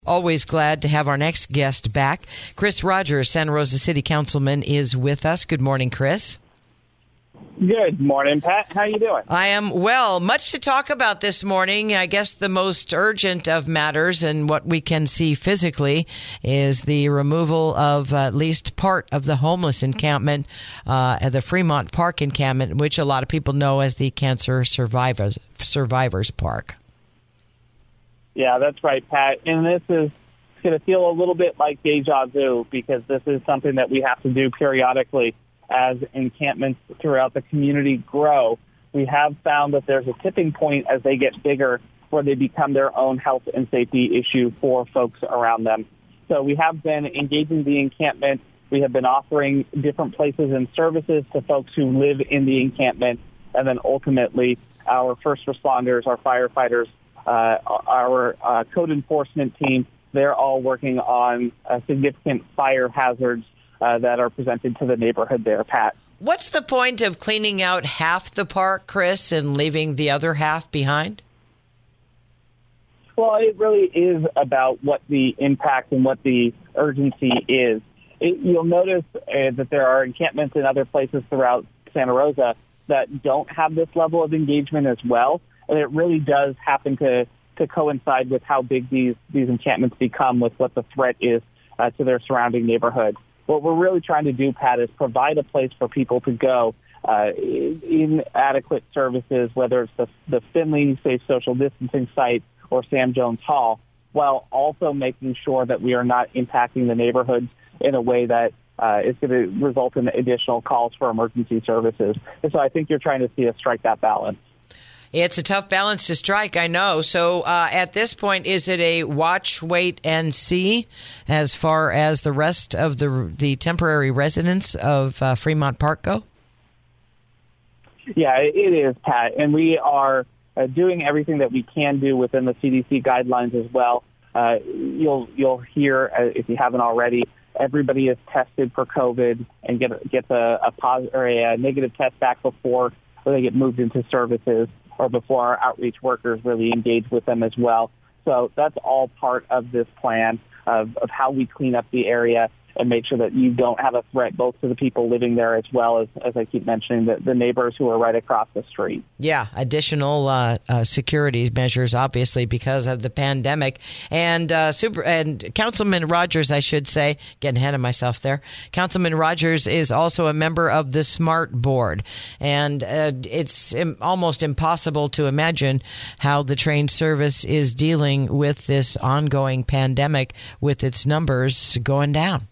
Always glad to have our next guest back. Chris Rogers, Santa Rosa City Councilman, is with us. Good morning, Chris. Good morning, Pat. How you doing? I am well. Much to talk about this morning. I guess the most urgent of matters and what we can see physically is the removal of at least part of the homeless encampment at the Fremont Park encampment, which a lot of people know as the Cancer Survivors Park. Yeah, that's right, Pat. And this is going to feel a little bit like deja vu because this is something that we have to do periodically as encampments throughout the community grow. We have found that there's a tipping point as they get bigger where they become their own health and safety issue for folks around them. So we have been engaging the encampment. We have been offering different places and services to folks who live in the encampment. And then ultimately, our first responders, our firefighters, our code enforcement team, they're all working on significant fire hazards that are presented to the neighborhood there, Pat. What's the point of cleaning out half the park, Chris, and leaving the other half behind? Well, it really is about what the impact and what the urgency is. You'll notice that there are encampments in other places throughout Santa Rosa that don't have this level of engagement as well. And it really does happen to coincide with how big these encampments become with what the threat is to their surrounding neighborhood. What we're really trying to do, Pat, is provide a place for people to go in adequate services, whether it's the Finley Safe Social Distancing site or Sam Jones Hall, while also making sure that we are not impacting the neighborhoods in a way that is going to result in additional calls for emergency services. And so I think you're trying to see us strike that balance. It's a tough balance to strike, I know. So at this point, is it a watch, wait, and see as far as the rest of the temporary residents of Fremont Park go? Yeah, it is, Pat. And we are doing everything that we can do within the CDC guidelines as well. You'll hear, if you haven't already, everybody is tested for COVID and gets a positive or a negative test back before they get moved into services, or before our outreach workers really engage with them as well. So that's all part of this plan of how we clean up the area and make sure that you don't have a threat both to the people living there as well as I keep mentioning, the neighbors who are right across the street. Yeah, additional security measures, obviously, because of the pandemic. And Councilman Rogers, I should say, getting ahead of myself there, Councilman Rogers is also a member of the SMART board. And it's almost impossible to imagine how the train service is dealing with this ongoing pandemic with its numbers going down.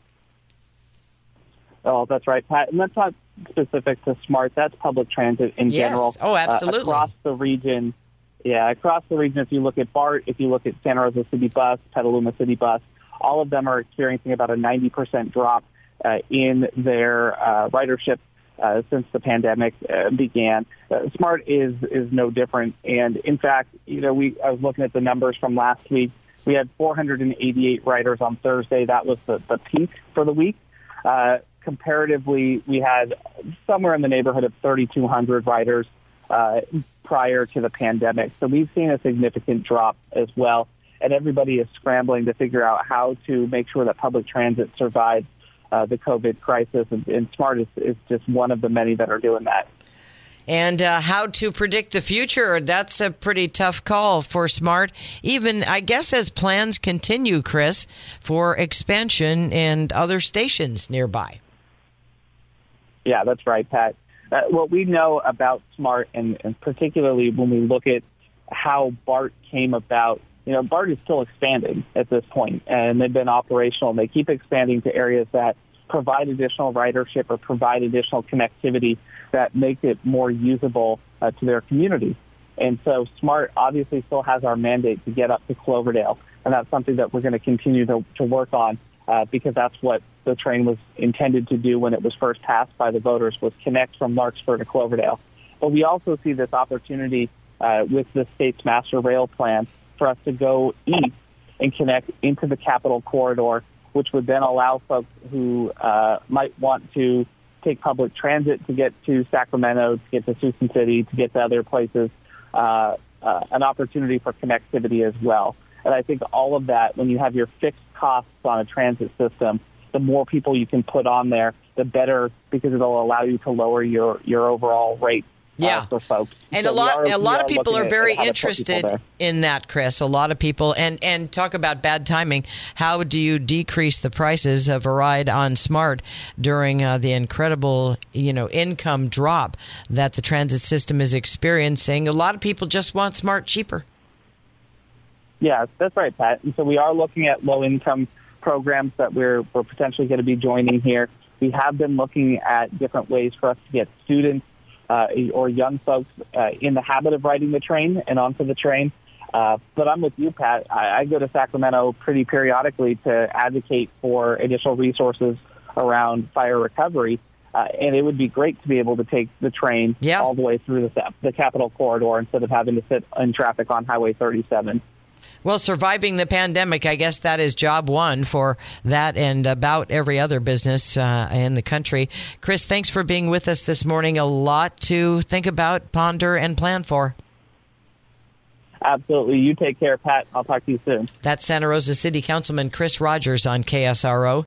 Oh, that's right, Pat. And that's not specific to SMART. That's public transit in general. Oh, absolutely. Across the region. Yeah, across the region, if you look at BART, if you look at Santa Rosa City Bus, Petaluma City Bus, all of them are experiencing about a 90% drop in their ridership since the pandemic began. SMART is no different. And in fact, I was looking at the numbers from last week. We had 488 riders on Thursday. That was the peak for the week. Comparatively, we had somewhere in the neighborhood of 3,200 riders prior to the pandemic. So we've seen a significant drop as well. And everybody is scrambling to figure out how to make sure that public transit survives the COVID crisis. And SMART is just one of the many that are doing that. And how to predict the future, that's a pretty tough call for SMART, even, I guess, as plans continue, Chris, for expansion and other stations nearby. Yeah, that's right, Pat. What we know about SMART, and particularly when we look at how BART came about, BART is still expanding at this point, and they've been operational, and they keep expanding to areas that provide additional ridership or provide additional connectivity that make it more usable to their community. And so SMART obviously still has our mandate to get up to Cloverdale, and that's something that we're going to continue to work on because that's what the train was intended to do when it was first passed by the voters, was connect from Larkspur to Cloverdale. But we also see this opportunity with the state's master rail plan for us to go east and connect into the Capitol Corridor, which would then allow folks who might want to take public transit to get to Sacramento, to get to Suisun City, to get to other places, an opportunity for connectivity as well. And I think all of that, when you have your fixed costs on a transit system, the more people you can put on there, the better, because it'll allow you to lower your overall rate. For folks. And so a lot of people are very interested in that, Chris. A lot of people, and talk about bad timing. How do you decrease the prices of a ride on SMART during the incredible, income drop that the transit system is experiencing? A lot of people just want SMART cheaper. Yeah, that's right, Pat. And so we are looking at low-income programs that we're potentially going to be joining here. We have been looking at different ways for us to get students or young folks in the habit of riding the train and onto the train. But I'm with you, Pat. I go to Sacramento pretty periodically to advocate for additional resources around fire recovery. And it would be great to be able to take the train all the way through the Capitol Corridor instead of having to sit in traffic on Highway 37. Well, surviving the pandemic, I guess that is job one for that and about every other business in the country. Chris, thanks for being with us this morning. A lot to think about, ponder, and plan for. Absolutely. You take care, Pat. I'll talk to you soon. That's Santa Rosa City Councilman Chris Rogers on KSRO.